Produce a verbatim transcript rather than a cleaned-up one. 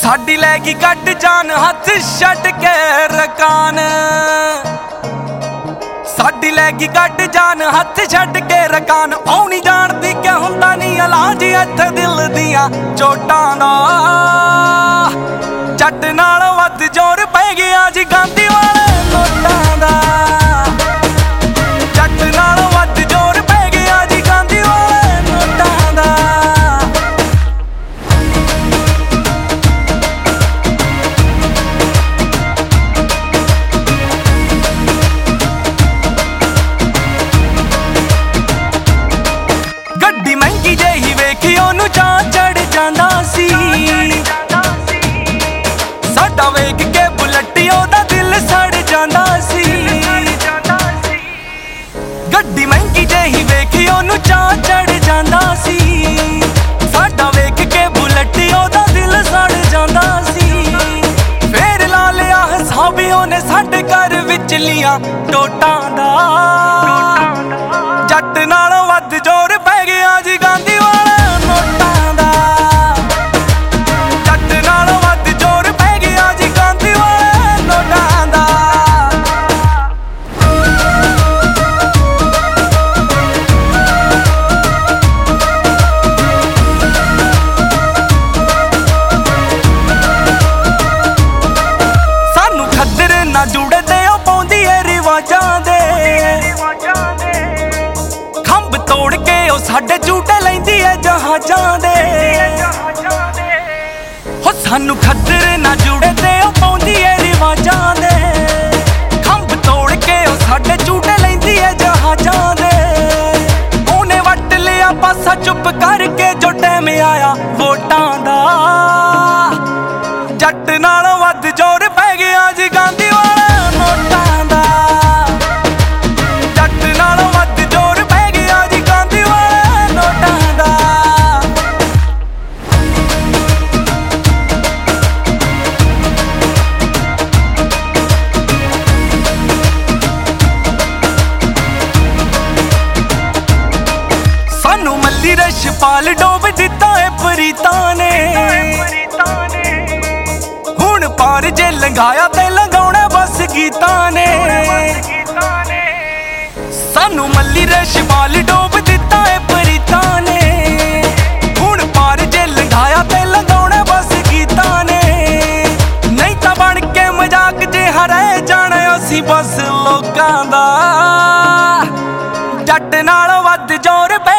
साडी लैगी cut जान हथ छड्ड के रकान, साडी लैगी कट जान हथ छड्ड के रकान। औनी जानदी क्या हुंदा नी इलाज इत्थे दिल दियां चोटां दा। जट नाल वध जोर पै गया जी गांधी वाले नोटां दा। जट नाल वध जोर पै गया जी गांधी वाले नोटां दा। गड्डी महंगी जेही वेखी ओनू चाह चढ़ जांदा सी। साडा वेख के बुलट्टी ओदा दिल सड़ जांदा सी। गड्डी महंगी जेही वेखी ओनू चाह चढ़ जांदा सी। साडा वेख के बुलट्टी ओदा दिल सड़ जांदा सी। फेर ला लिया हिसाब ओने साडे घर विचलियां टोटां दा। जट नाल वध जोर पै गया जी गांधी वाले नोटां दा। जट नाल वध जोर पै गया जी गांधी वाले नोटां दा। सानू खद्दर ना जुड़े ते ओ पौंदी ए रिवाजां दे। खंभ तोड़ के ओ साडे झूटे लैंदी है जहाजां दे। हो सानू खद्दर ना जुड़े ते ओ पौंदी है रिवाजां दे। खंभ तोड़ के ओ साडे झूटे लैंदी है जहाजां दे। ओने वट लिया पासा चुप करके जो टैम आया वोटां दा। जट नाल वध जोर पै गया जी गांधी वाले नोटां दा। जट नाल वध जोर पै गया जी गांधी वाले नोटां दा। सानू मल्ली रछपाल डोब दिता है प्रीतां ने। हुण पार जे लंघाया ते लंघाउणा बस गीतां ने। सानू मल्ली रछपाल डोब दिता है प्रीतां ने। हुण पार जे लंघाया ते लंघाउणा बस गीतां ने। नहीं तां बण के मजाक जे हरे जाना असीं बस लोकां दा। जट नाल वध जोर पै